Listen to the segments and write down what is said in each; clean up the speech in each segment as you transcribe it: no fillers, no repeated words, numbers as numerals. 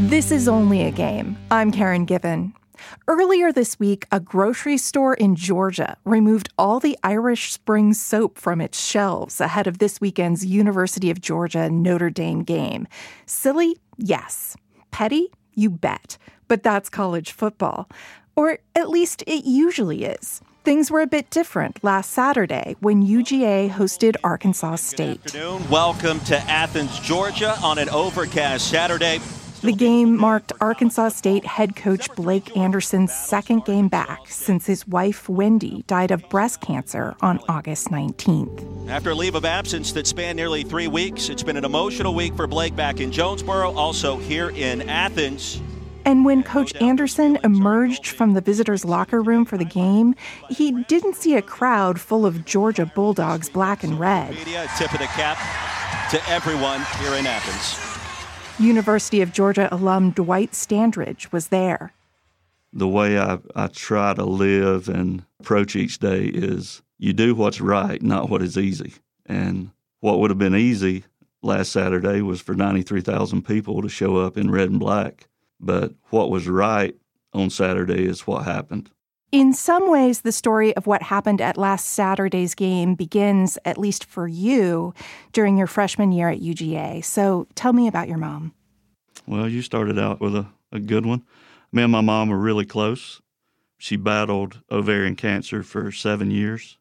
This is Only a Game. I'm Karen Given. Earlier this week, a grocery store in Georgia removed all the Irish Spring soap from its shelves ahead of this weekend's University of Georgia-Notre Dame game. Silly? Yes. Petty? You bet. But that's college football. Or at least it usually is. Things were a bit different last Saturday when UGA hosted Arkansas State. Good afternoon. Welcome to Athens, Georgia on an overcast Saturday. The game marked Arkansas State head coach Blake Anderson's second game back since his wife, Wendy, died of breast cancer on August 19th. After a leave of absence that spanned nearly 3 weeks, it's been an emotional week for Blake back in Jonesboro, also here in Athens. And when Coach Anderson emerged from the visitors' locker room for the game, he didn't see a crowd full of Georgia Bulldogs black and red. Media, tip of the cap to everyone here in Athens. University of Georgia alum Dwight Standridge was there. The way I try to live and approach each day is you do what's right, not what is easy. And what would have been easy last Saturday was for 93,000 people to show up in red and black. But what was right on Saturday is what happened. In some ways, the story of what happened at last Saturday's game begins, at least for you, during your freshman year at UGA. So tell me about your mom. Well, you started out with a good one. Me and my mom were really close. She battled ovarian cancer for 7 years,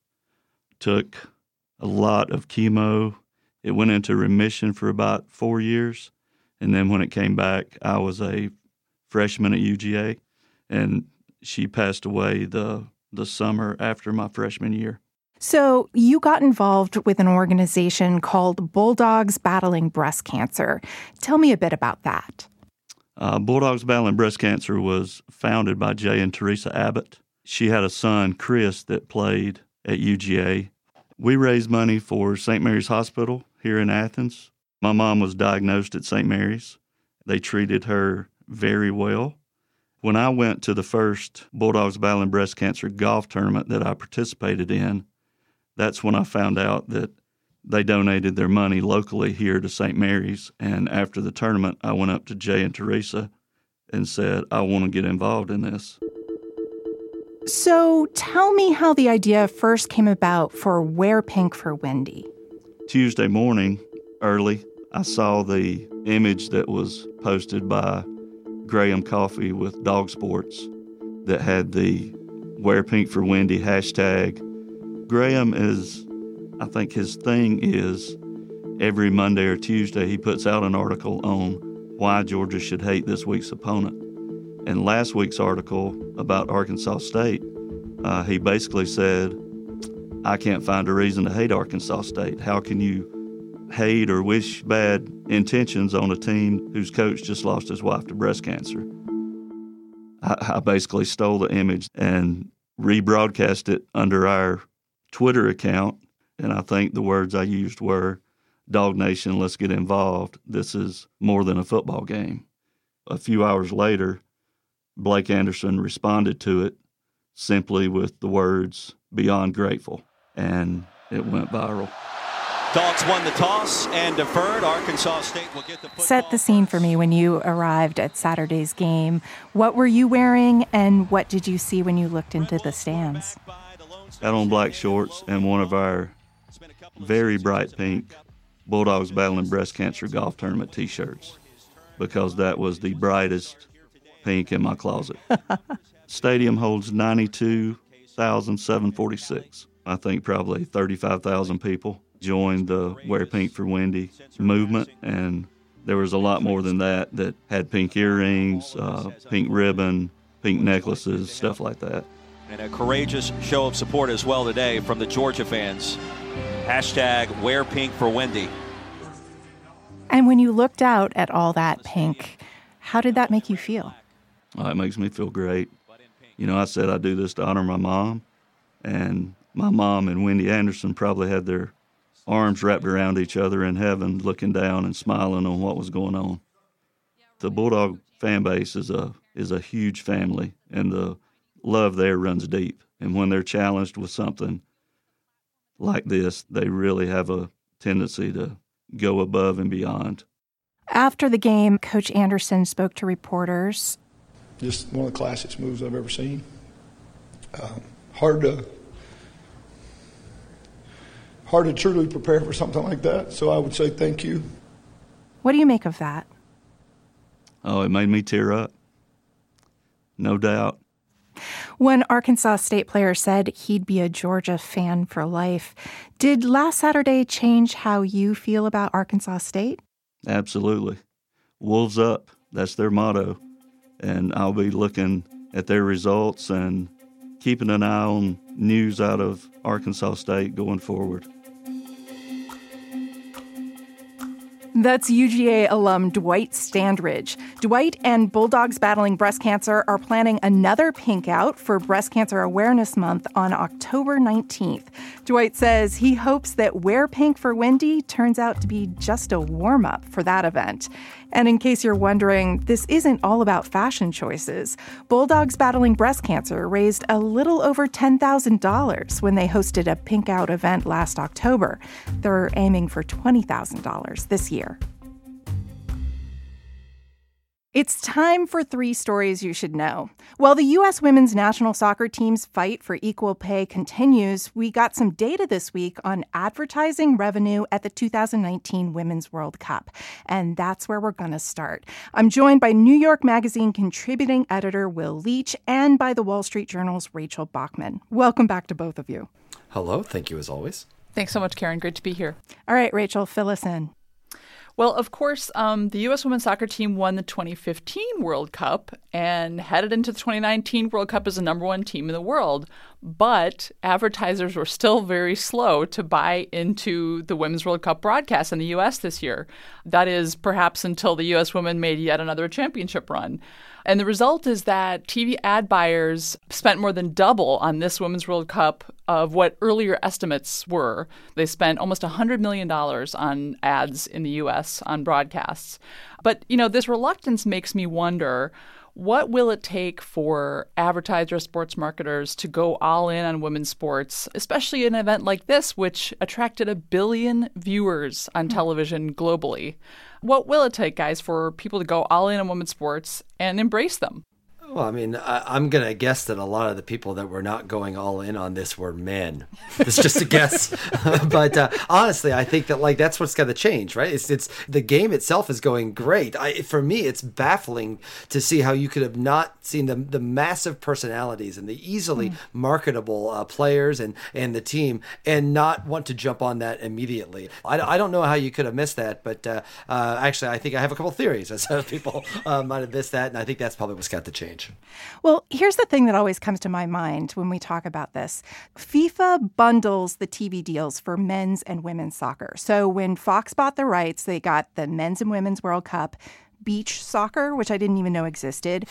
took a lot of chemo. It went into remission for about 4 years. And then when it came back, I was a freshman at UGA, and she passed away the summer after my freshman year. So you got involved with an organization called Bulldogs Battling Breast Cancer. Tell me a bit about that. Bulldogs Battling Breast Cancer was founded by Jay and Teresa Abbott. She had a son, Chris, that played at UGA. We raised money for St. Mary's Hospital here in Athens. My mom was diagnosed at St. Mary's. They treated her very well. When I went to the first Bulldogs Battling Breast Cancer golf tournament that I participated in, that's when I found out that they donated their money locally here to St. Mary's. And after the tournament, I went up to Jay and Teresa and said, I want to get involved in this. So tell me how the idea first came about for Wear Pink for Wendy. Tuesday morning, early, I saw the image that was posted by Graham Coffey with Dog Sports that had the Wear Pink for Wendy hashtag. Graham I think his thing is every Monday or Tuesday he puts out an article on why Georgia should hate this week's opponent. And last week's article about Arkansas State, he basically said, I can't find a reason to hate Arkansas State. How can you hate or wish bad intentions on a team whose coach just lost his wife to breast cancer? I basically stole the image and rebroadcast it under our Twitter account, and I think the words I used were, Dog Nation, let's get involved. This is more than a football game. A few hours later, Blake Anderson responded to it simply with the words, beyond grateful, and it went viral. Dogs won the toss and deferred. Arkansas State will get the football. Set the scene for me when you arrived at Saturday's game. What were you wearing, and what did you see when you looked into the stands? Had on black shorts and one of our very bright pink Bulldogs Battling Breast Cancer golf tournament T-shirts, because that was the brightest pink in my closet. Stadium holds 92,746. I think probably 35,000 people joined the Wear Pink for Wendy movement, and there was a lot more than that had pink earrings, pink ribbon, pink necklaces, stuff like that. And a courageous show of support as well today from the Georgia fans. Hashtag Wear Pink for Wendy. And when you looked out at all that pink, how did that make you feel? It makes me feel great. You know, I said I do this to honor my mom, and my mom and Wendy Anderson probably had their arms wrapped around each other in heaven, looking down and smiling on what was going on. The Bulldog fan base is a huge family, and the love there runs deep. And when they're challenged with something like this, they really have a tendency to go above and beyond. After the game, Coach Anderson spoke to reporters. Just one of the classiest moves I've ever seen. Hard to truly prepare for something like that, so I would say thank you. What do you make of that? Oh, it made me tear up. No doubt. One Arkansas State player said he'd be a Georgia fan for life. Did last Saturday change how you feel about Arkansas State? Absolutely. Wolves up. That's their motto. And I'll be looking at their results and keeping an eye on news out of Arkansas State going forward. That's UGA alum Dwight Standridge. Dwight and Bulldogs Battling Breast Cancer are planning another Pink Out for Breast Cancer Awareness Month on October 19th. Dwight says he hopes that Wear Pink for Wendy turns out to be just a warm-up for that event. And in case you're wondering, this isn't all about fashion choices. Bulldogs Battling Breast Cancer raised a little over $10,000 when they hosted a Pink Out event last October. They're aiming for $20,000 this year. It's time for 3 stories you should know. While the U.S. women's national soccer team's fight for equal pay continues, we got some data this week on advertising revenue at the 2019 Women's World Cup. And that's where we're going to start. I'm joined by New York Magazine contributing editor Will Leach and by the Wall Street Journal's Rachel Bachman. Welcome back to both of you. Hello. Thank you as always. Thanks so much, Karen. Great to be here. All right, Rachel, fill us in. Well, of course, the U.S. women's soccer team won the 2015 World Cup and headed into the 2019 World Cup as the number 1 team in the world. But advertisers were still very slow to buy into the Women's World Cup broadcast in the U.S. this year. That is, perhaps until the U.S. women made yet another championship run. And the result is that TV ad buyers spent more than double on this Women's World Cup of what earlier estimates were. They spent almost $100 million on ads in the U.S. on broadcasts. But, this reluctance makes me wonder, what will it take for advertisers, sports marketers to go all in on women's sports, especially an event like this, which attracted 1 billion viewers on television globally? What will it take, guys, for people to go all in on women's sports and embrace them? Well, I mean, I'm going to guess that a lot of the people that were not going all in on this were men. It's just a guess. But honestly, I think that that's what's got to change, right? It's the game itself is going great. For me, it's baffling to see how you could have not seen the massive personalities and the easily marketable players and the team and not want to jump on that immediately. I don't know how you could have missed that, but actually, I think I have a couple theories as to people might have missed that, and I think that's probably what's got to change. Well, here's the thing that always comes to my mind when we talk about this. FIFA bundles the TV deals for men's and women's soccer. So when Fox bought the rights, they got the Men's and Women's World Cup, beach soccer, which I didn't even know existed,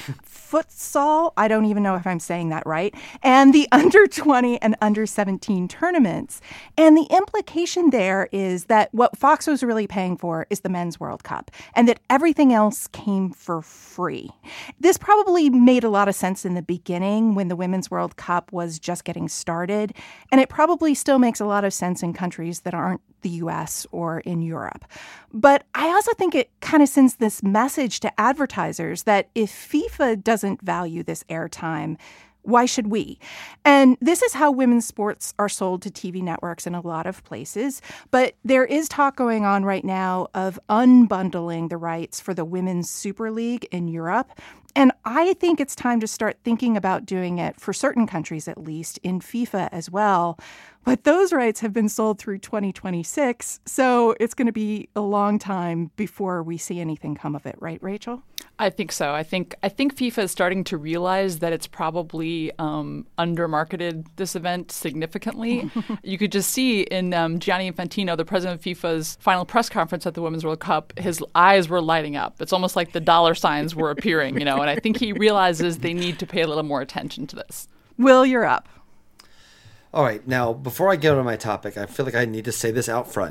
futsal, I don't even know if I'm saying that right, and the under 20 and under 17 tournaments. And the implication there is that what Fox was really paying for is the Men's World Cup and that everything else came for free. This probably made a lot of sense in the beginning when the Women's World Cup was just getting started, and it probably still makes a lot of sense in countries that aren't the U.S. or in Europe. But I also think it kind of sends this message to advertisers that if FIFA doesn't value this airtime, why should we? And this is how women's sports are sold to TV networks in a lot of places. But there is talk going on right now of unbundling the rights for the Women's Super League in Europe. And I think it's time to start thinking about doing it, for certain countries at least, in FIFA as well. But those rights have been sold through 2026, so it's going to be a long time before we see anything come of it, right, Rachel? I think so. I think FIFA is starting to realize that it's probably undermarketed this event significantly. You could just see in Gianni Infantino, the president of FIFA's final press conference at the Women's World Cup, his eyes were lighting up. It's almost like the dollar signs were appearing, and I think he realizes they need to pay a little more attention to this. Will, you're up. All right. Now, before I get on my topic, I feel like I need to say this out front.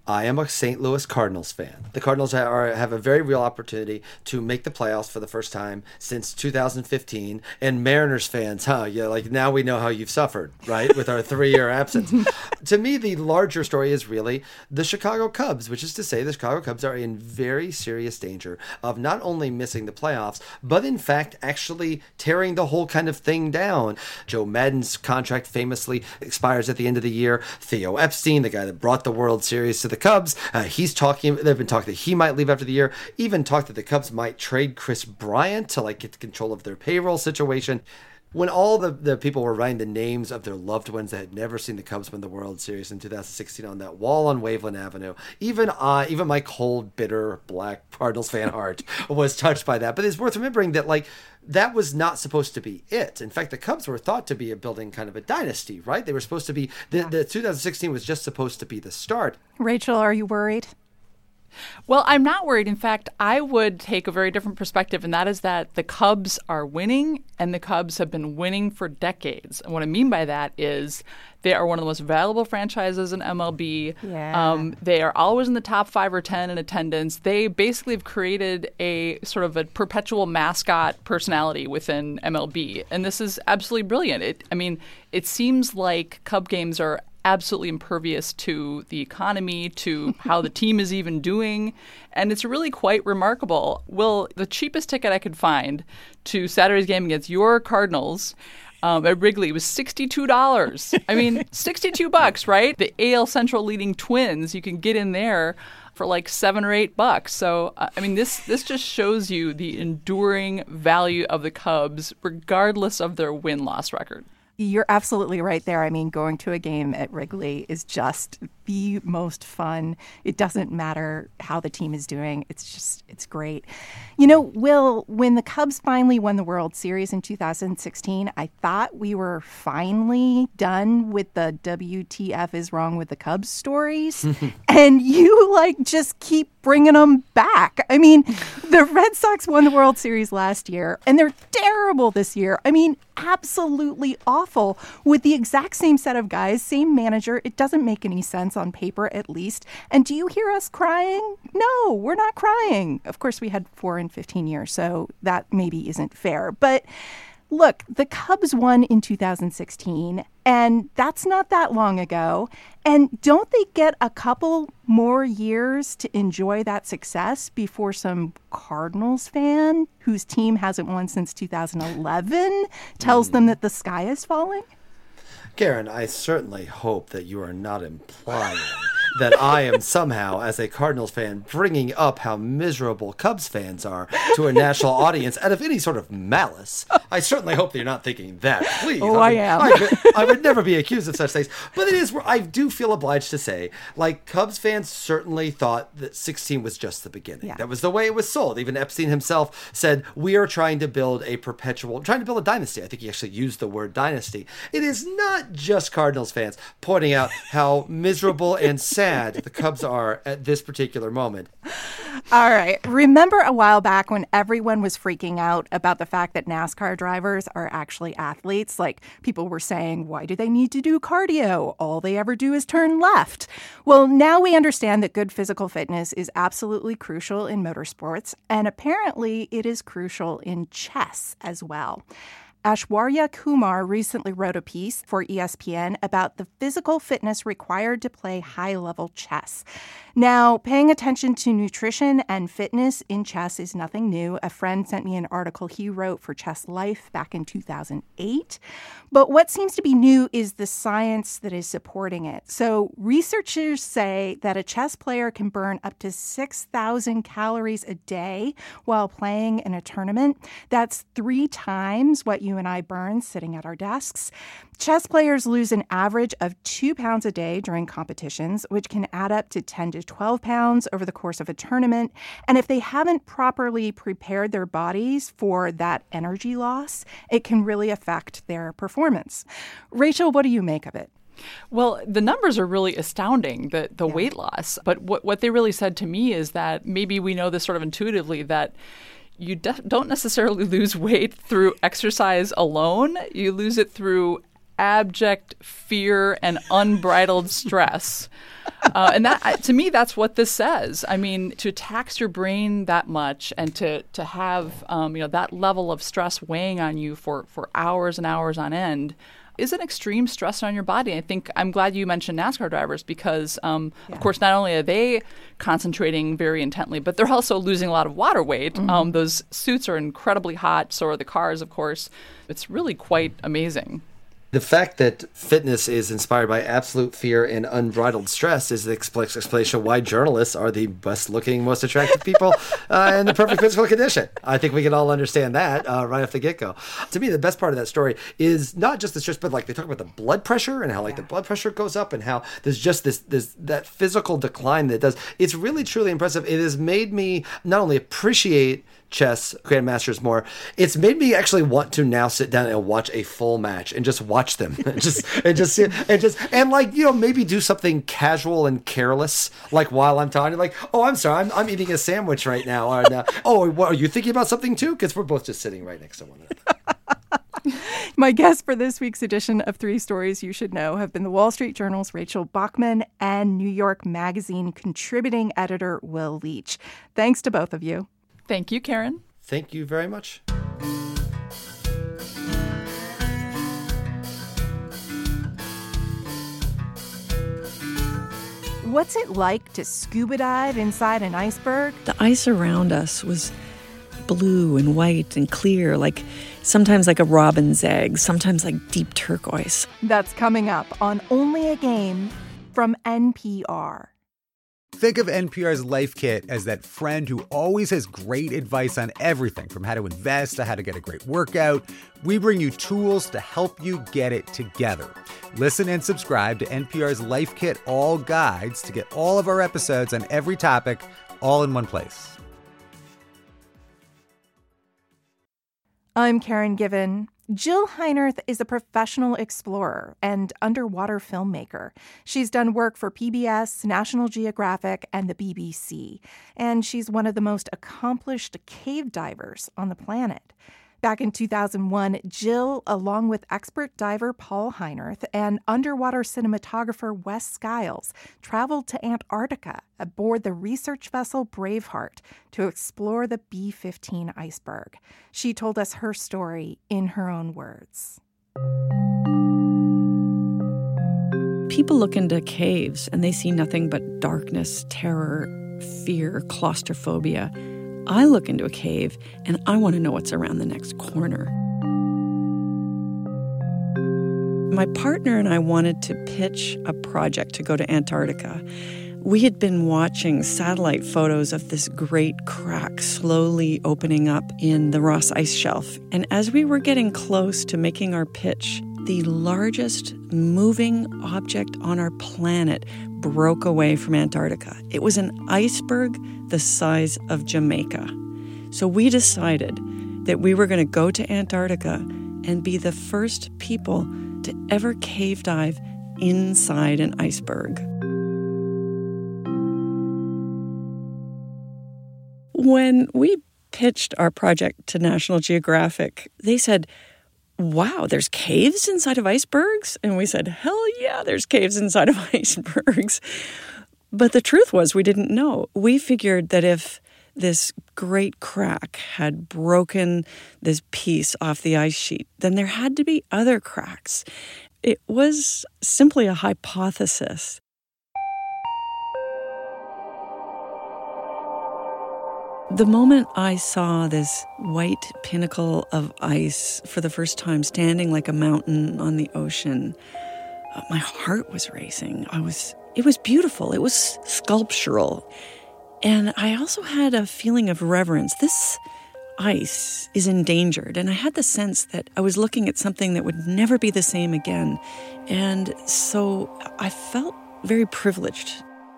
I am a St. Louis Cardinals fan. The Cardinals have a very real opportunity to make the playoffs for the first time since 2015. And Mariners fans, yeah, like now we know how you've suffered, right, with our 3-year absence. To me, the larger story is really the Chicago Cubs, which is to say the Chicago Cubs are in very serious danger of not only missing the playoffs, but in fact actually tearing the whole kind of thing down. Joe Maddon's contract famously expires at the end of the year. Theo Epstein, the guy that brought the World Series to the Cubs, they've been talking that he might leave after the year, even talked that the Cubs might trade Chris Bryant to like get control of their payroll situation. When all the people were writing the names of their loved ones that had never seen the Cubs win the World Series in 2016 on that wall on Waveland Avenue, even my cold, bitter, black Cardinals fan heart was touched by that. But it's worth remembering that like that was not supposed to be it. In fact, the Cubs were thought to be building kind of a dynasty, right? They were supposed to be, the 2016 was just supposed to be the start. Rachel, are you worried? Well, I'm not worried. In fact, I would take a very different perspective, and that is that the Cubs are winning, and the Cubs have been winning for decades. And what I mean by that is they are one of the most valuable franchises in MLB. Yeah. They are always in the top 5 or 10 in attendance. They basically have created a sort of a perpetual mascot personality within MLB, and this is absolutely brilliant. It seems like Cub games are absolutely impervious to the economy, to how the team is even doing. And it's really quite remarkable. Will, the cheapest ticket I could find to Saturday's game against your Cardinals at Wrigley was $62. I mean, $62, right? The AL Central leading Twins, you can get in there for like $7 or $8. So, this just shows you the enduring value of the Cubs, regardless of their win-loss record. You're absolutely right there. I mean, going to a game at Wrigley is just the most fun. It doesn't matter how the team is doing. It's great. You know, Will, when the Cubs finally won the World Series in 2016, I thought we were finally done with the WTF is wrong with the Cubs stories. And you just keep bringing them back. I mean, the Red Sox won the World Series last year, and they're terrible this year. I mean, absolutely awful with the exact same set of guys, same manager. It doesn't make any sense on paper, at least. And do you hear us crying? No, we're not crying. Of course, we had 4 in 15 years, so that maybe isn't fair. But look, the Cubs won in 2016, and that's not that long ago. And don't they get a couple more years to enjoy that success before some Cardinals fan whose team hasn't won since 2011 tells them that the sky is falling? Karen, I certainly hope that you are not implying that I am somehow, as a Cardinals fan, bringing up how miserable Cubs fans are to a national audience out of any sort of malice. I certainly hope that you're not thinking that. Please. Oh, I am. I would never be accused of such things. But it is where I do feel obliged to say, Cubs fans certainly thought that 16 was just the beginning. Yeah. That was the way it was sold. Even Epstein himself said, we are trying to build a dynasty. I think he actually used the word dynasty. It is not just Cardinals fans pointing out how miserable and sad the Cubs are at this particular moment. All right. Remember a while back when everyone was freaking out about the fact that NASCAR drivers are actually athletes? Like, people were saying, why do they need to do cardio? All they ever do is turn left. Well, now we understand that good physical fitness is absolutely crucial in motorsports, and apparently it is crucial in chess as well. Aishwarya Kumar recently wrote a piece for ESPN about the physical fitness required to play high-level chess. Now, paying attention to nutrition and fitness in chess is nothing new. A friend sent me an article he wrote for Chess Life back in 2008. But what seems to be new is the science that is supporting it. So researchers say that a chess player can burn up to 6,000 calories a day while playing in a tournament. That's 3 times what you and I burn sitting at our desks. Chess players lose an average of 2 pounds a day during competitions, which can add up to 10 to 12 pounds over the course of a tournament. And if they haven't properly prepared their bodies for that energy loss, it can really affect their performance. Rachel, what do you make of it? Well, the numbers are really astounding, the weight loss. But what they really said to me is that maybe we know this sort of intuitively, that you don't necessarily lose weight through exercise alone. You lose it through abject fear and unbridled stress. And that, to me, that's what this says. I mean, to tax your brain that much and to have that level of stress weighing on you for hours and hours on end is an extreme stress on your body. I think I'm glad you mentioned NASCAR drivers because, of course, not only are they concentrating very intently, but they're also losing a lot of water weight. Those suits are incredibly hot. So are the cars, of course. It's really quite amazing. The fact that fitness is inspired by absolute fear and unbridled stress is the explanation why journalists are the best-looking, most attractive people in the perfect physical condition. I think we can all understand that right off the get-go. To me, the best part of that story is not just the stress, but like they talk about the blood pressure and how like the blood pressure goes up and how there's just that physical decline that it does. It's really, truly impressive. It has made me not only appreciate chess grandmasters more, it's made me actually want to now sit down and watch a full match and just watch them and maybe do something casual and careless like while I'm talking, like, oh, I'm sorry, I'm eating a sandwich right now, or oh, what, are you thinking about something too? Because we're both just sitting right next to one another. My guests for this week's edition of Three Stories You Should Know have been the Wall Street Journal's Rachel Bachman and New York Magazine contributing editor Will Leach. Thanks to both of you. Thank you, Karen. Thank you very much. What's it like to scuba dive inside an iceberg? The ice around us was blue and white and clear, sometimes like a robin's egg, sometimes like deep turquoise. That's coming up on Only a Game from NPR. Think of NPR's Life Kit as that friend who always has great advice on everything from how to invest to how to get a great workout. We bring you tools to help you get it together. Listen and subscribe to NPR's Life Kit All Guides to get all of our episodes on every topic all in one place. I'm Karen Given. Jill Heinerth is a professional explorer and underwater filmmaker. She's done work for PBS, National Geographic, and the BBC. And she's one of the most accomplished cave divers on the planet. Back in 2001, Jill, along with expert diver Paul Heinerth and underwater cinematographer Wes Skiles, traveled to Antarctica aboard the research vessel Braveheart to explore the B-15 iceberg. She told us her story in her own words. People look into caves and they see nothing but darkness, terror, fear, claustrophobia. I look into a cave and I want to know what's around the next corner. My partner and I wanted to pitch a project to go to Antarctica. We had been watching satellite photos of this great crack slowly opening up in the Ross Ice Shelf. And as we were getting close to making our pitch, the largest moving object on our planet broke away from Antarctica. It was an iceberg the size of Jamaica. So we decided that we were going to go to Antarctica and be the first people to ever cave dive inside an iceberg. When we pitched our project to National Geographic, they said, wow, there's caves inside of icebergs? And we said, hell yeah, there's caves inside of icebergs. But the truth was we didn't know. We figured that if this great crack had broken this piece off the ice sheet, then there had to be other cracks. It was simply a hypothesis. The moment I saw this white pinnacle of ice for the first time standing like a mountain on the ocean, my heart was racing. It was beautiful. It was sculptural. And I also had a feeling of reverence. This ice is endangered, and I had the sense that I was looking at something that would never be the same again. And so I felt very privileged.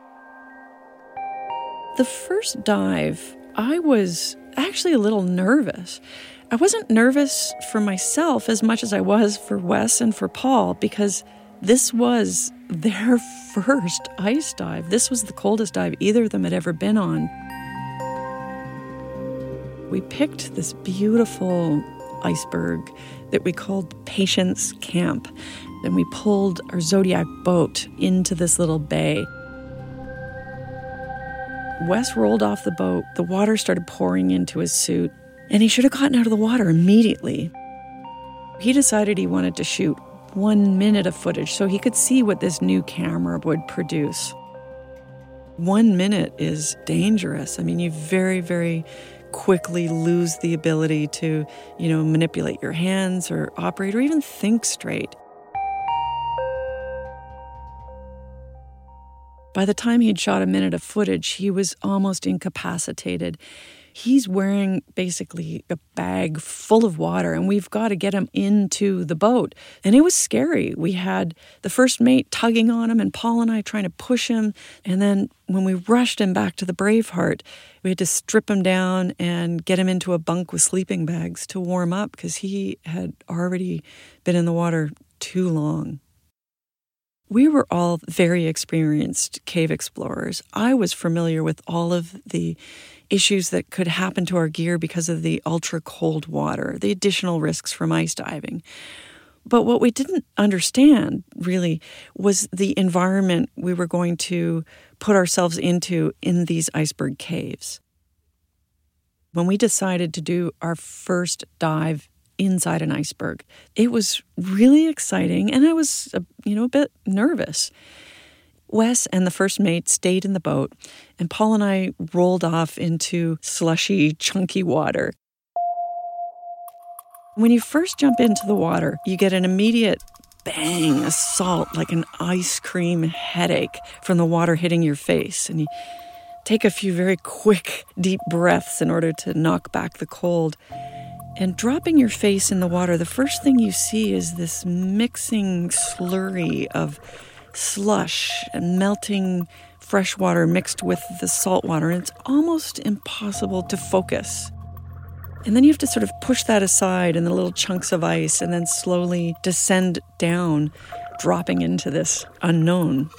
The first dive, I was actually a little nervous. I wasn't nervous for myself as much as I was for Wes and for Paul, because this was their first ice dive. This was the coldest dive either of them had ever been on. We picked this beautiful iceberg that we called Patience Camp. and we pulled our Zodiac boat into this little bay. Wes rolled off the boat. The water started pouring into his suit, and he should have gotten out of the water immediately. He decided he wanted to shoot 1 minute of footage so he could see what this new camera would produce. 1 minute is dangerous. I mean, you very, very quickly lose the ability to, manipulate your hands or operate or even think straight. By the time he'd shot a minute of footage, he was almost incapacitated. He's wearing basically a bag full of water, and we've got to get him into the boat. And it was scary. We had the first mate tugging on him and Paul and I trying to push him. And then when we rushed him back to the Braveheart, we had to strip him down and get him into a bunk with sleeping bags to warm up because he had already been in the water too long. We were all very experienced cave explorers. I was familiar with all of the issues that could happen to our gear because of the ultra-cold water, the additional risks from ice diving. But what we didn't understand, really, was the environment we were going to put ourselves into in these iceberg caves. When we decided to do our first dive inside an iceberg, it was really exciting, and I was, a bit nervous. Wes and the first mate stayed in the boat, and Paul and I rolled off into slushy, chunky water. When you first jump into the water, you get an immediate bang, assault, like an ice cream headache from the water hitting your face, and you take a few very quick, deep breaths in order to knock back the cold. And dropping your face in the water, the first thing you see is this mixing slurry of slush and melting fresh water mixed with the salt water, and it's almost impossible to focus. And then you have to sort of push that aside in the little chunks of ice and then slowly descend down, dropping into this unknown.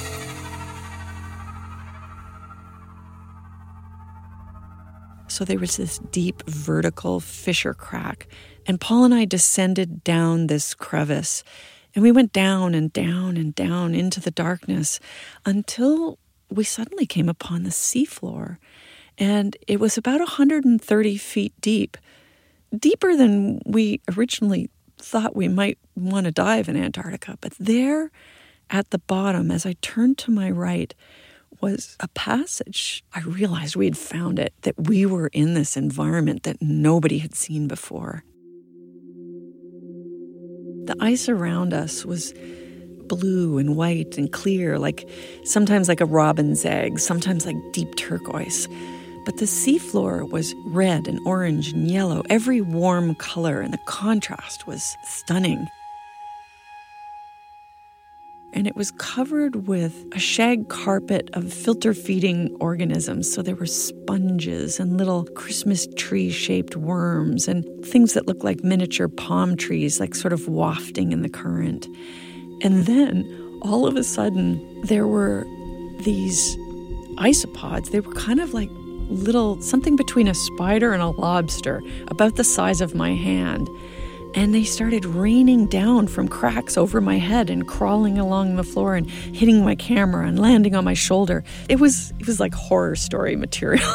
So there was this deep vertical fissure crack, and Paul and I descended down this crevice, and we went down and down and down into the darkness until we suddenly came upon the seafloor, and it was about 130 feet deep, deeper than we originally thought we might want to dive in Antarctica. But there at the bottom, as I turned to my right, was a passage. I realized we had found it, that we were in this environment that nobody had seen before. The ice around us was blue and white and clear, sometimes like a robin's egg, sometimes like deep turquoise. But the seafloor was red and orange and yellow, every warm color, and the contrast was stunning. And it was covered with a shag carpet of filter-feeding organisms. So there were sponges and little Christmas tree-shaped worms and things that looked like miniature palm trees, like sort of wafting in the current. And then, all of a sudden, there were these isopods. They were kind of like something between a spider and a lobster, about the size of my hand. And they started raining down from cracks over my head and crawling along the floor and hitting my camera and landing on my shoulder. It was like horror story material.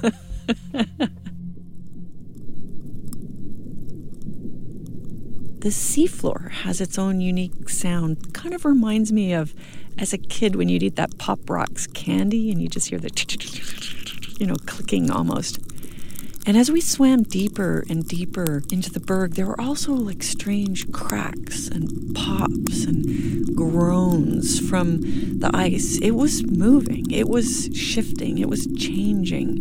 The seafloor has its own unique sound. Kind of reminds me of, as a kid, when you'd eat that Pop Rocks candy and you just hear the clicking almost. And as we swam deeper and deeper into the berg, there were also strange cracks and pops and groans from the ice. It was moving, it was shifting, it was changing.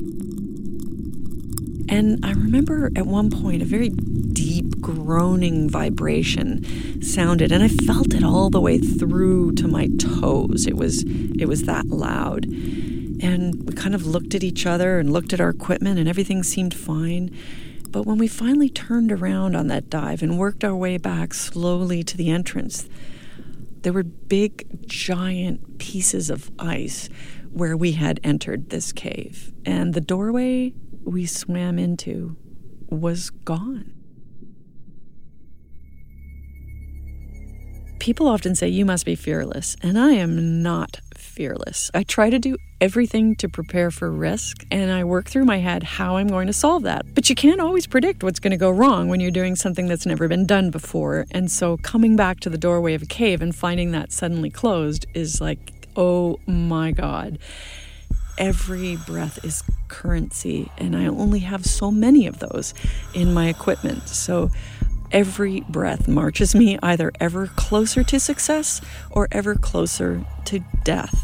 And I remember at one point a very deep groaning vibration sounded, and I felt it all the way through to my toes. It was that loud. And we kind of looked at each other and looked at our equipment, and everything seemed fine. But when we finally turned around on that dive and worked our way back slowly to the entrance, there were big, giant pieces of ice where we had entered this cave. And the doorway we swam into was gone. People often say, you must be fearless, and I am not fearless. I try to do everything to prepare for risk, and I work through my head how I'm going to solve that. But you can't always predict what's going to go wrong when you're doing something that's never been done before. And so coming back to the doorway of a cave and finding that suddenly closed is like, oh my God. Every breath is currency, and I only have so many of those in my equipment. So every breath marches me either ever closer to success or ever closer to death.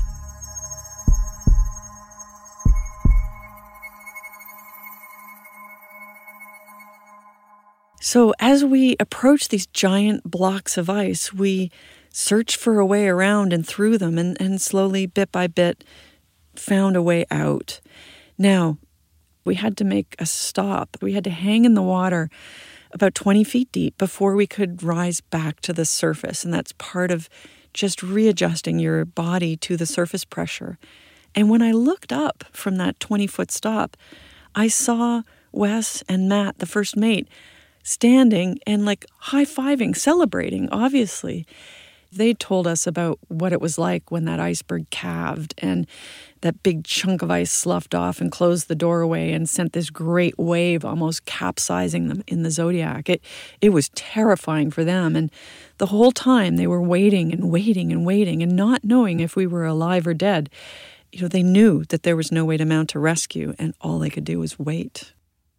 So as we approach these giant blocks of ice, we searched for a way around and through them, and slowly, bit by bit, found a way out. Now, we had to make a stop. We had to hang in the water about 20 feet deep before we could rise back to the surface. And that's part of just readjusting your body to the surface pressure. And when I looked up from that 20-foot stop, I saw Wes and Matt, the first mate, standing and like high-fiving, celebrating, obviously. They told us about what it was like when that iceberg calved and that big chunk of ice sloughed off and closed the doorway and sent this great wave almost capsizing them in the Zodiac. It was terrifying for them. And the whole time they were waiting and waiting and waiting and not knowing if we were alive or dead. You know, they knew that there was no way to mount a rescue, and all they could do was wait.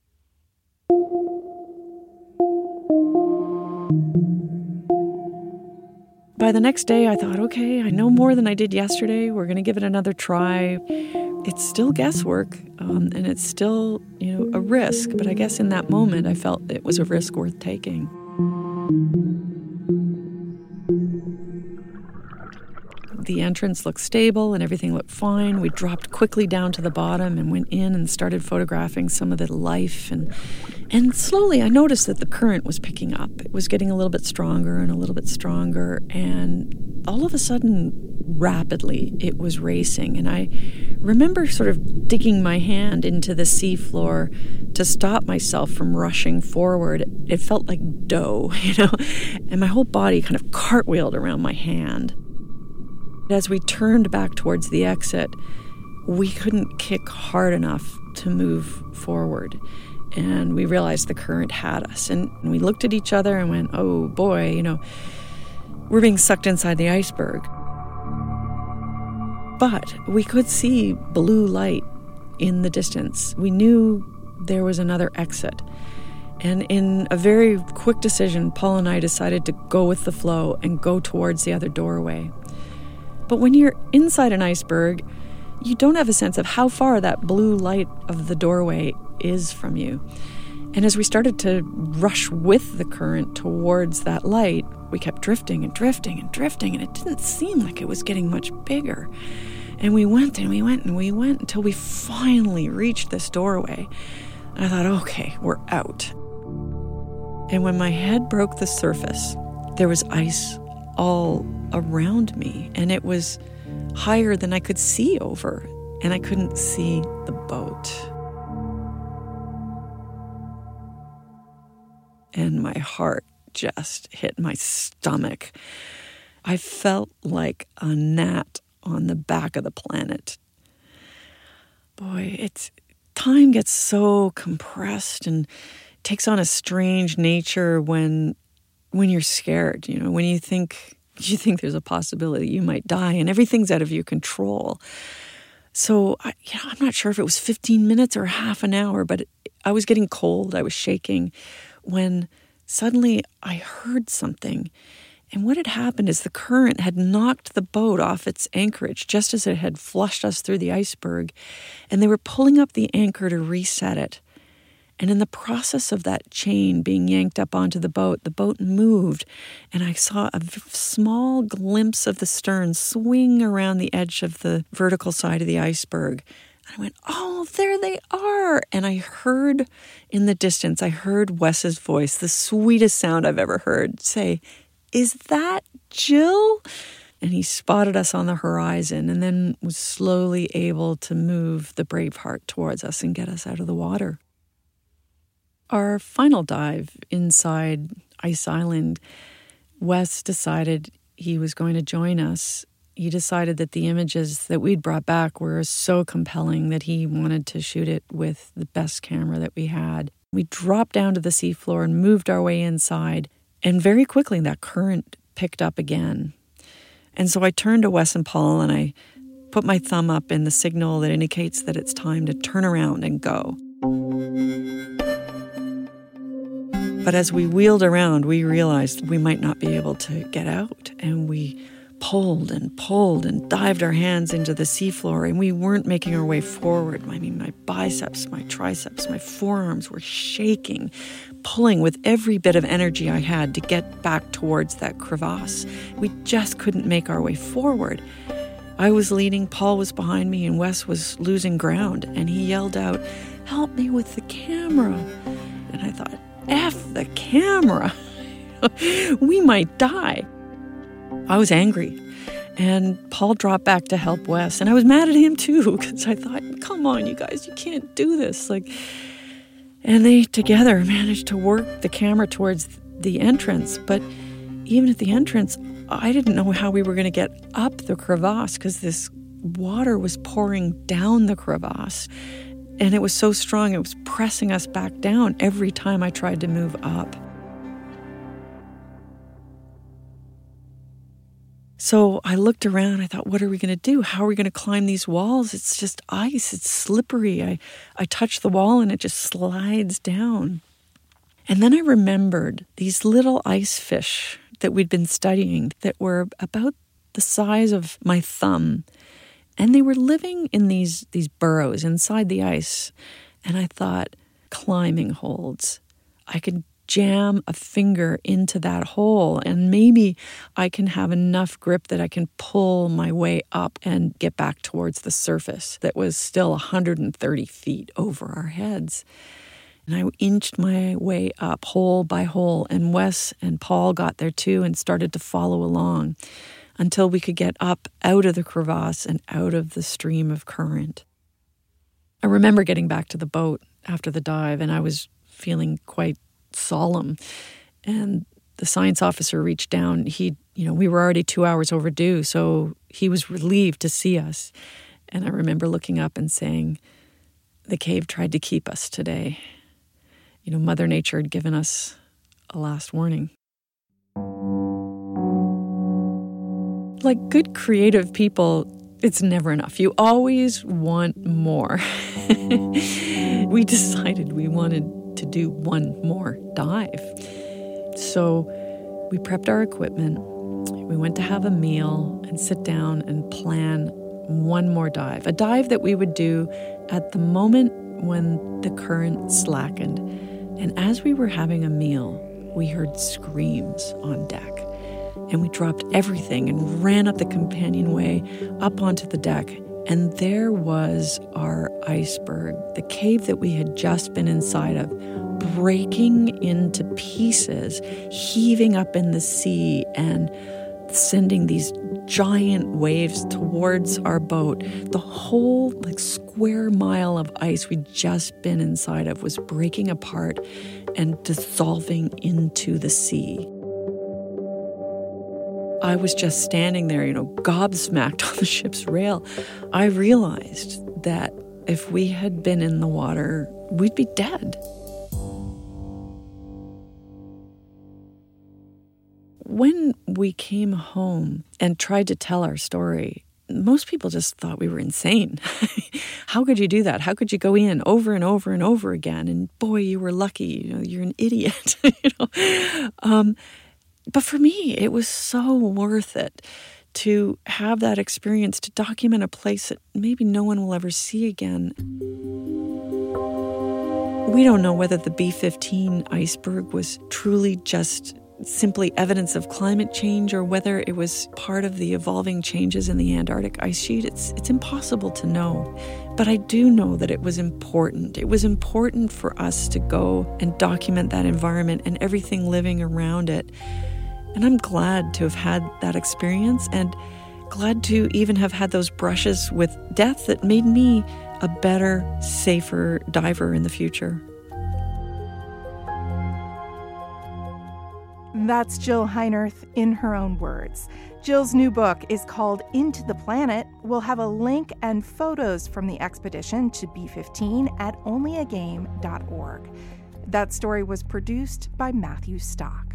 By the next day, I thought, okay, I know more than I did yesterday. We're going to give it another try. It's still guesswork, and it's still, a risk. But I guess in that moment, I felt it was a risk worth taking. The entrance looked stable and everything looked fine. We dropped quickly down to the bottom and went in and started photographing some of the life. And slowly I noticed that the current was picking up. It was getting a little bit stronger and a little bit stronger. And all of a sudden, rapidly, it was racing. And I remember sort of digging my hand into the seafloor to stop myself from rushing forward. It felt like dough, and my whole body kind of cartwheeled around my hand. As we turned back towards the exit, we couldn't kick hard enough to move forward. And we realized the current had us. And we looked at each other and went, oh boy, we're being sucked inside the iceberg. But we could see blue light in the distance. We knew there was another exit. And in a very quick decision, Paul and I decided to go with the flow and go towards the other doorway. But when you're inside an iceberg, you don't have a sense of how far that blue light of the doorway is from you. And as we started to rush with the current towards that light, we kept drifting and drifting and drifting, and it didn't seem like it was getting much bigger. And we went and we went and we went until we finally reached this doorway. And I thought, okay, we're out. And when my head broke the surface, there was ice all around me, and it was higher than I could see over, and I couldn't see the boat. And my heart just hit my stomach. I felt like a gnat on the back of the planet. Boy, time gets so compressed and takes on a strange nature when you're scared, when you think there's a possibility you might die and everything's out of your control. So, I'm not sure if it was 15 minutes or half an hour, but I was getting cold, I was shaking, when suddenly I heard something. And what had happened is the current had knocked the boat off its anchorage just as it had flushed us through the iceberg, and they were pulling up the anchor to reset it. And in the process of that chain being yanked up onto the boat moved, and I saw a small glimpse of the stern swing around the edge of the vertical side of the iceberg. And I went, oh, there they are. And I heard in the distance, Wes's voice, the sweetest sound I've ever heard, say, is that Jill? And he spotted us on the horizon and then was slowly able to move the Braveheart towards us and get us out of the water. Our final dive inside Ice Island, Wes decided he was going to join us, he decided that the images that we'd brought back were so compelling that he wanted to shoot it with the best camera that we had. We dropped down to the seafloor and moved our way inside, and very quickly that current picked up again. And so I turned to Wes and Paul and I put my thumb up in the signal that indicates that it's time to turn around and go. But as we wheeled around, we realized we might not be able to get out, and we pulled and dived our hands into the seafloor, and we weren't making our way forward. I mean, my biceps, my triceps, my forearms were shaking, pulling with every bit of energy I had to get back towards that crevasse. We just couldn't make our way forward. I was leading, Paul was behind me, and Wes was losing ground, and he yelled out, "Help me with the camera." And I thought, F the camera. We might die. I was angry, and Paul dropped back to help Wes, and I was mad at him too, because I thought, come on, you guys, you can't do this. And they together managed to work the camera towards the entrance, but even at the entrance, I didn't know how we were going to get up the crevasse, because this water was pouring down the crevasse, and it was so strong, it was pressing us back down every time I tried to move up. So I looked around, I thought, what are we going to do? How are we going to climb these walls? It's just ice, it's slippery. I touch the wall and it just slides down. And then I remembered these little ice fish that we'd been studying that were about the size of my thumb. And they were living in these burrows inside the ice. And I thought, climbing holds. I could jam a finger into that hole, and maybe I can have enough grip that I can pull my way up and get back towards the surface that was still 130 feet over our heads. And I inched my way up hole by hole, and Wes and Paul got there too and started to follow along until we could get up out of the crevasse and out of the stream of current. I remember getting back to the boat after the dive, and I was feeling quite solemn. And the science officer reached down. We were already 2 hours overdue, so he was relieved to see us. And I remember looking up and saying, "The cave tried to keep us today." Mother Nature had given us a last warning. Like good creative people, it's never enough. You always want more. We decided we wanted to do one more dive. So we prepped our equipment. We went to have a meal and sit down and plan one more dive. A dive that we would do at the moment when the current slackened. And as we were having a meal, we heard screams on deck. And we dropped everything and ran up the companionway up onto the deck. And there was our iceberg, the cave that we had just been inside of, breaking into pieces, heaving up in the sea and sending these giant waves towards our boat. The whole square mile of ice we'd just been inside of was breaking apart and dissolving into the sea. I was just standing there, gobsmacked on the ship's rail. I realized that if we had been in the water, we'd be dead. When we came home and tried to tell our story, most people just thought we were insane. How could you do that? How could you go in over and over and over again? And boy, you were lucky. You're an idiot. But for me, it was so worth it to have that experience, to document a place that maybe no one will ever see again. We don't know whether the B-15 iceberg was truly just simply evidence of climate change or whether it was part of the evolving changes in the Antarctic ice sheet. It's impossible to know. But I do know that it was important. It was important for us to go and document that environment and everything living around it. And I'm glad to have had that experience and glad to even have had those brushes with death that made me a better, safer diver in the future. That's Jill Heinerth in her own words. Jill's new book is called Into the Planet. We'll have a link and photos from the expedition to B-15 at onlyagame.org. That story was produced by Matthew Stock.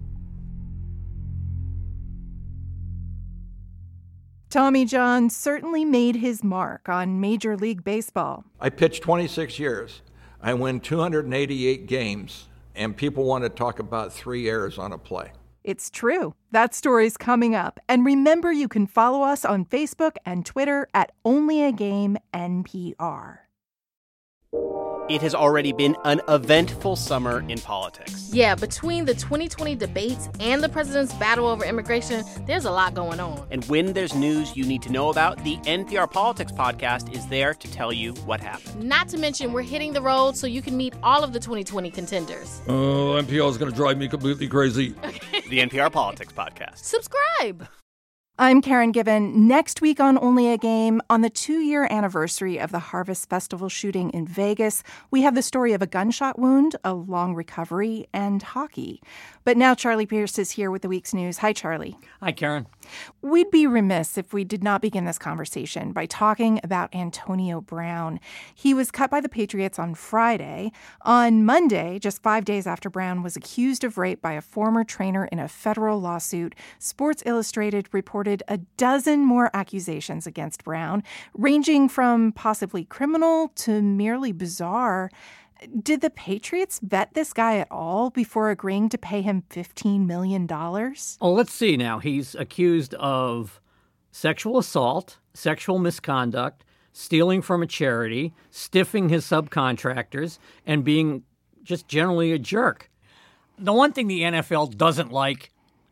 Tommy John certainly made his mark on Major League Baseball. I pitched 26 years. I win 288 games, and people want to talk about 3 errors on a play. It's true. That story's coming up. And remember, you can follow us on Facebook and Twitter at OnlyAGameNPR. It has already been an eventful summer in politics. Yeah, between the 2020 debates and the president's battle over immigration, there's a lot going on. And when there's news you need to know about, the NPR Politics podcast is there to tell you what happened. Not to mention, we're hitting the road so you can meet all of the 2020 contenders. Oh, NPR is going to drive me completely crazy. The NPR Politics podcast. Subscribe. I'm Karen Given. Next week on Only a Game, on the 2-year anniversary of the Harvest Festival shooting in Vegas, we have the story of a gunshot wound, a long recovery, and hockey. But now Charlie Pierce is here with the week's news. Hi, Charlie. Hi, Karen. We'd be remiss if we did not begin this conversation by talking about Antonio Brown. He was cut by the Patriots on Friday. On Monday, just 5 days after Brown was accused of rape by a former trainer in a federal lawsuit, Sports Illustrated reported a dozen more accusations against Brown, ranging from possibly criminal to merely bizarre. Did the Patriots vet this guy at all before agreeing to pay him $15 million? Well, let's see now. He's accused of sexual assault, sexual misconduct, stealing from a charity, stiffing his subcontractors, and being just generally a jerk. The one thing the NFL doesn't like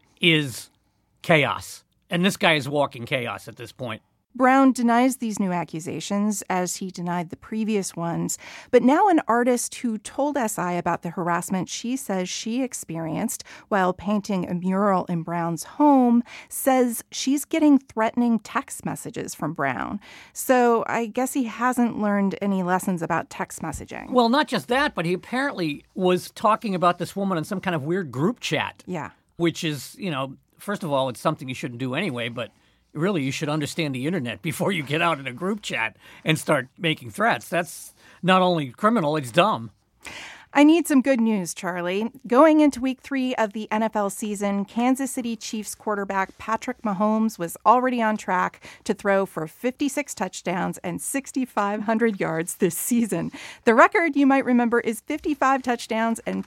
is chaos. And this guy is walking chaos at this point. Brown denies these new accusations, as he denied the previous ones. But now an artist who told SI about the harassment she says she experienced while painting a mural in Brown's home says she's getting threatening text messages from Brown. So I guess he hasn't learned any lessons about text messaging. Well, not just that, but he apparently was talking about this woman in some kind of weird group chat. Yeah. Which is, first of all, it's something you shouldn't do anyway, but really you should understand the internet before you get out in a group chat and start making threats. That's not only criminal, it's dumb. I need some good news, Charlie. Going into week 3 of the NFL season, Kansas City Chiefs quarterback Patrick Mahomes was already on track to throw for 56 touchdowns and 6,500 yards this season. The record, you might remember, is 55 touchdowns and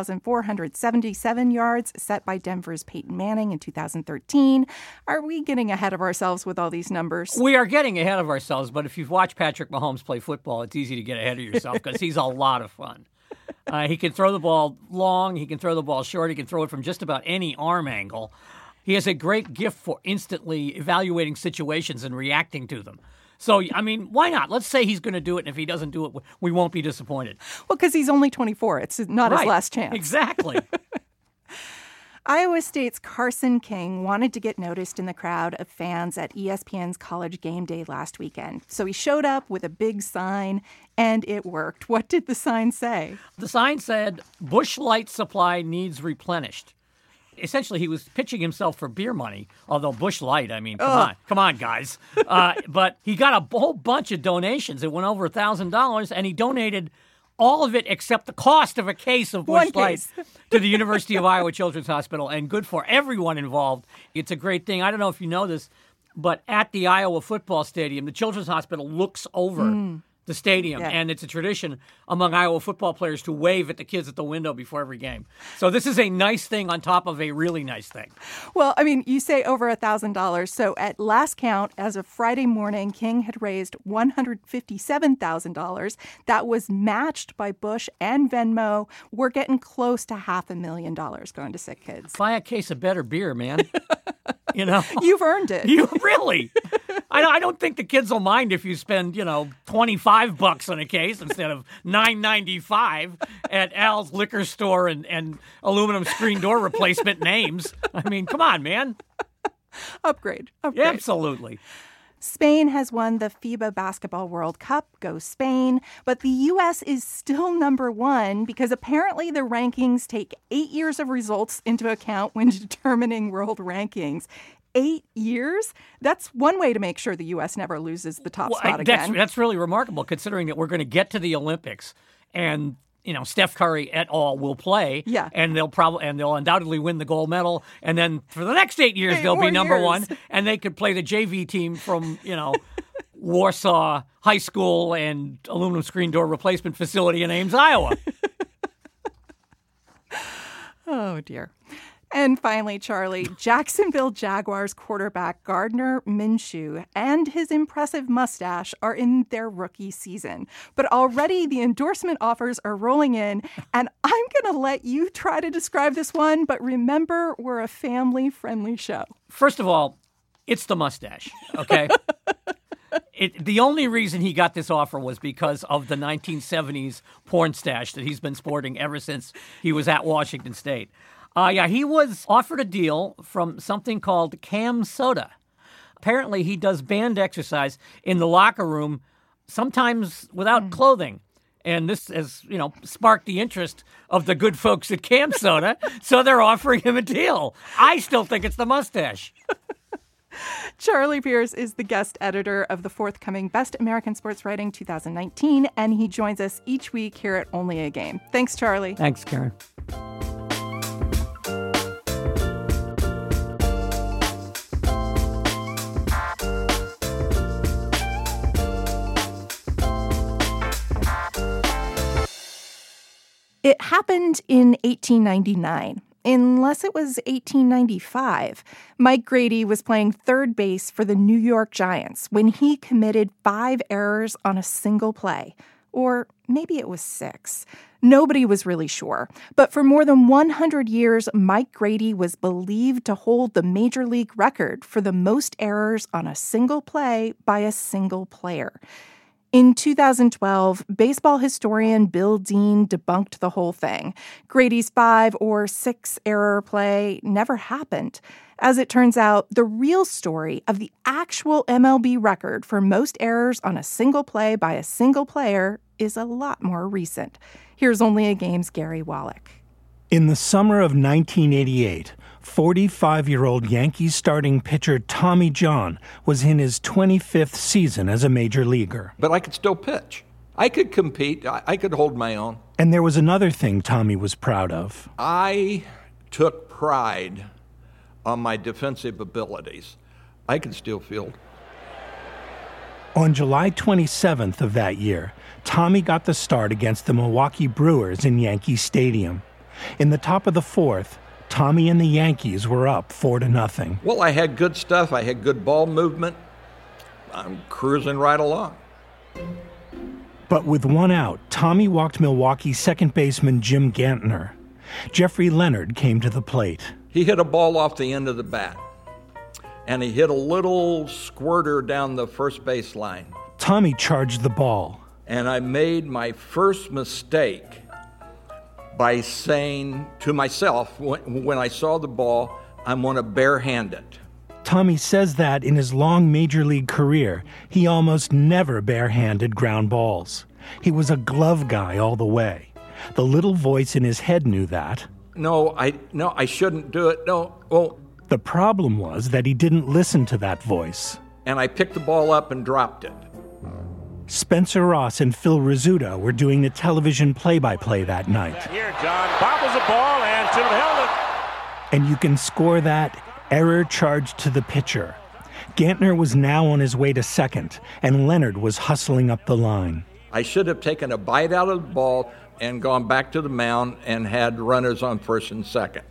5,477 yards set by Denver's Peyton Manning in 2013. Are we getting ahead of ourselves with all these numbers? We are getting ahead of ourselves, but if you've watched Patrick Mahomes play football, it's easy to get ahead of yourself because he's a lot of fun. He can throw the ball long, he can throw the ball short, he can throw it from just about any arm angle. He has a great gift for instantly evaluating situations and reacting to them. So, why not? Let's say he's going to do it, and if he doesn't do it, we won't be disappointed. Well, because he's only 24. It's not his last chance. Exactly. Iowa State's Carson King wanted to get noticed in the crowd of fans at ESPN's College Game Day last weekend. So he showed up with a big sign, and it worked. What did the sign say? The sign said, Busch Light supply needs replenished. Essentially, he was pitching himself for beer money, although Busch Light, come on, guys. But he got a whole bunch of donations. It went over $1,000, and he donated all of it except the cost of a case of Busch Light to the University of Iowa Children's Hospital, and good for everyone involved. It's a great thing. I don't know if you know this, but at the Iowa football stadium, the Children's Hospital looks over the stadium, and it's a tradition among Iowa football players to wave at the kids at the window before every game. So this is a nice thing on top of a really nice thing. Well, you say over $1,000. So at last count, as of Friday morning, King had raised $157,000. That was matched by Busch and Venmo. We're getting close to $500,000 going to sick kids. Buy a case of better beer, man. You've earned it. You really? I don't think the kids will mind if you spend, $25 on a case instead of $9.95 at Al's liquor store and aluminum screen door replacement names. Come on, man. Upgrade. Yeah, absolutely. Spain has won the FIBA Basketball World Cup, go Spain, but the U.S. is still number one because apparently the rankings take 8 years of results into account when determining world rankings. 8 years? That's one way to make sure the U.S. never loses the top spot again. That's really remarkable considering that we're going to get to the Olympics and Steph Curry et al. Will play, and they'll undoubtedly win the gold medal, and then for the next 8 years they'll be number one, and they could play the JV team from Warsaw High School and aluminum screen door replacement facility in Ames, Iowa. Oh dear. And finally, Charlie, Jacksonville Jaguars quarterback Gardner Minshew and his impressive mustache are in their rookie season. But already the endorsement offers are rolling in, and I'm going to let you try to describe this one, but remember, we're a family-friendly show. First of all, it's the mustache, okay? The only reason he got this offer was because of the 1970s porn stash that he's been sporting ever since he was at Washington State. He was offered a deal from something called Cam Soda. Apparently, he does band exercise in the locker room, sometimes without clothing. And this has, sparked the interest of the good folks at Cam Soda, so they're offering him a deal. I still think it's the mustache. Charlie Pierce is the guest editor of the forthcoming Best American Sports Writing 2019, and he joins us each week here at Only a Game. Thanks, Charlie. Thanks, Karen. It happened in 1899. Unless it was 1895, Mike Grady was playing third base for the New York Giants when he committed 5 errors on a single play. Or maybe it was 6. Nobody was really sure. But for more than 100 years, Mike Grady was believed to hold the major league record for the most errors on a single play by a single player. In 2012, baseball historian Bill Dean debunked the whole thing. Grady's 5 or 6 error play never happened. As it turns out, the real story of the actual MLB record for most errors on a single play by a single player is a lot more recent. Here's Only a Game's Gary Wallach. In the summer of 1988, 45-year-old Yankees starting pitcher Tommy John was in his 25th season as a major leaguer. But I could still pitch. I could compete. I could hold my own. And there was another thing Tommy was proud of. I took pride on my defensive abilities. I could steal field. On July 27th of that year, Tommy got the start against the Milwaukee Brewers in Yankee Stadium. In the top of the 4th, Tommy and the Yankees were up 4-0. Well, I had good stuff. I had good ball movement. I'm cruising right along. But with 1 out, Tommy walked Milwaukee's second baseman Jim Gantner. Jeffrey Leonard came to the plate. He hit a ball off the end of the bat, and he hit a little squirter down the first base line. Tommy charged the ball. And I made my first mistake by saying to myself, when I saw the ball, I'm going to barehand it. Tommy says that in his long major league career, he almost never barehanded ground balls. He was a glove guy all the way. The little voice in his head knew that. No, I shouldn't do it. No, well. The problem was that he didn't listen to that voice. And I picked the ball up and dropped it. Spencer Ross and Phil Rizzuto were doing the television play-by-play that night. Here, John bobbles the ball and should have held it. And you can score that error charge to the pitcher. Gantner was now on his way to second, and Leonard was hustling up the line. I should have taken a bite out of the ball and gone back to the mound and had runners on first and second.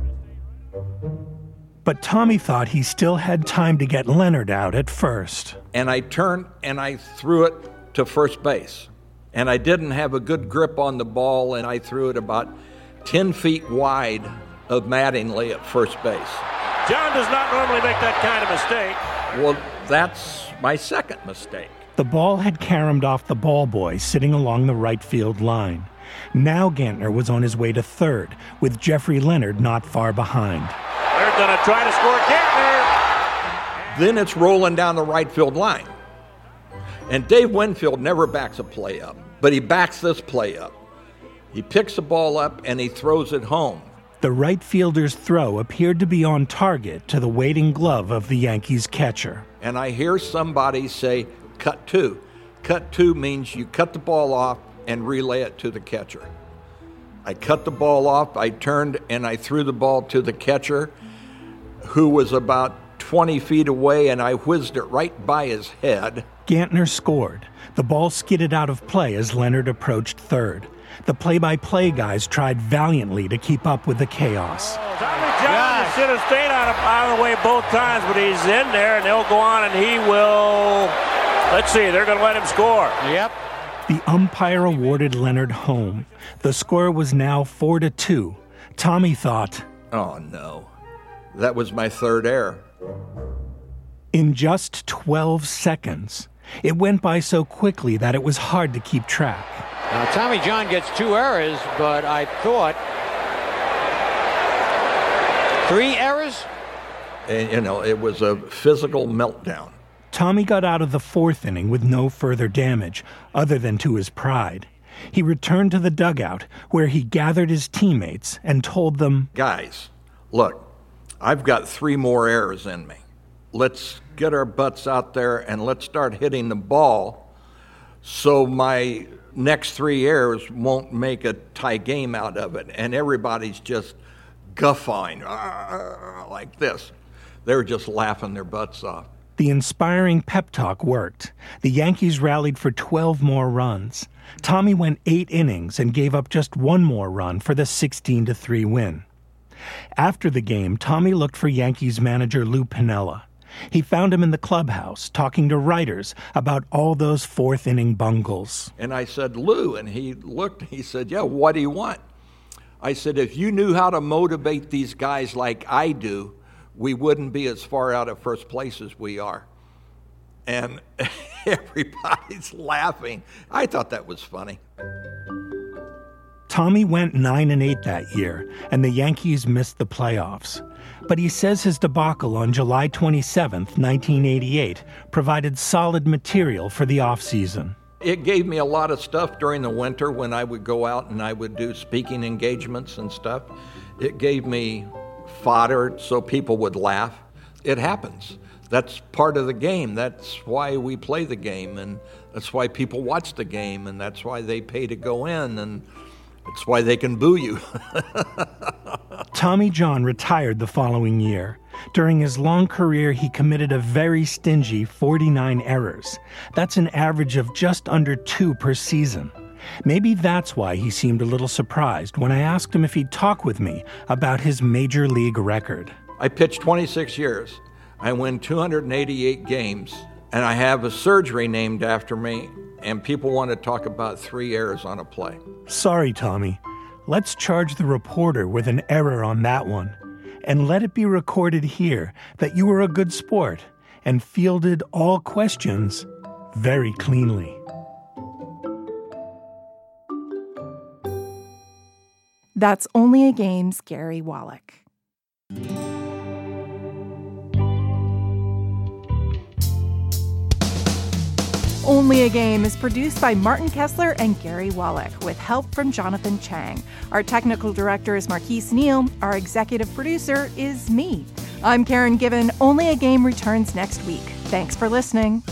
But Tommy thought he still had time to get Leonard out at first. And I turned and I threw it to first base. And I didn't have a good grip on the ball, and I threw it about 10 feet wide of Mattingly at first base. John does not normally make that kind of mistake. Well, that's my second mistake. The ball had caromed off the ball boy sitting along the right field line. Now Gantner was on his way to third, with Jeffrey Leonard not far behind. They're going to try to score Gantner. Then it's rolling down the right field line. And Dave Winfield never backs a play up, but he backs this play up. He picks the ball up and he throws it home. The right fielder's throw appeared to be on target to the waiting glove of the Yankees catcher. And I hear somebody say, cut two. Cut two means you cut the ball off and relay it to the catcher. I cut the ball off, I turned and I threw the ball to the catcher, who was about 20 feet away, and I whizzed it right by his head. Gantner scored. The ball skidded out of play as Leonard approached third. The play-by-play guys tried valiantly to keep up with the chaos. Tommy John should have stayed out of the way both times, but he's in there, and they'll go on, and he will... Let's see, they're going to let him score. Yep. The umpire awarded Leonard home. The score was now 4-2. Tommy thought, oh no, that was my third error. In just 12 seconds, it went by so quickly that it was hard to keep track. Now, Tommy John gets 2 errors, but I thought 3 errors? And, it was a physical meltdown. Tommy got out of the 4th inning with no further damage, other than to his pride. He returned to the dugout, where he gathered his teammates and told them, guys, look, I've got 3 more errors in me. Let's get our butts out there and let's start hitting the ball so my next 3 errors won't make a tie game out of it. And everybody's just guffawing like this. They were just laughing their butts off. The inspiring pep talk worked. The Yankees rallied for 12 more runs. Tommy went 8 innings and gave up just 1 more run for the 16-3 win. After the game, Tommy looked for Yankees manager Lou Piniella. He found him in the clubhouse talking to writers about all those 4th inning bungles. And I said, Lou, and he looked, he said, yeah, what do you want? I said, if you knew how to motivate these guys like I do, we wouldn't be as far out of first place as we are. And everybody's laughing. I thought that was funny. Tommy went 9-8 that year, and the Yankees missed the playoffs. But he says his debacle on July 27, 1988, provided solid material for the offseason. It gave me a lot of stuff during the winter when I would go out and I would do speaking engagements and stuff. It gave me fodder so people would laugh. It happens. That's part of the game. That's why we play the game, and that's why people watch the game, and that's why they pay to go in, and it's why they can boo you. Tommy John retired the following year. During his long career, he committed a very stingy 49 errors. That's an average of just under 2 per season. Maybe that's why he seemed a little surprised when I asked him if he'd talk with me about his major league record. I pitched 26 years. I win 288 games, and I have a surgery named after me, and people want to talk about 3 errors on a play. Sorry, Tommy. Let's charge the reporter with an error on that one, and let it be recorded here that you were a good sport and fielded all questions very cleanly. That's Only a Game's Gary Wallach. Only a Game is produced by Martin Kessler and Gary Wallach with help from Jonathan Chang. Our technical director is Marquise Neal. Our executive producer is me. I'm Karen Given. Only a Game returns next week. Thanks for listening.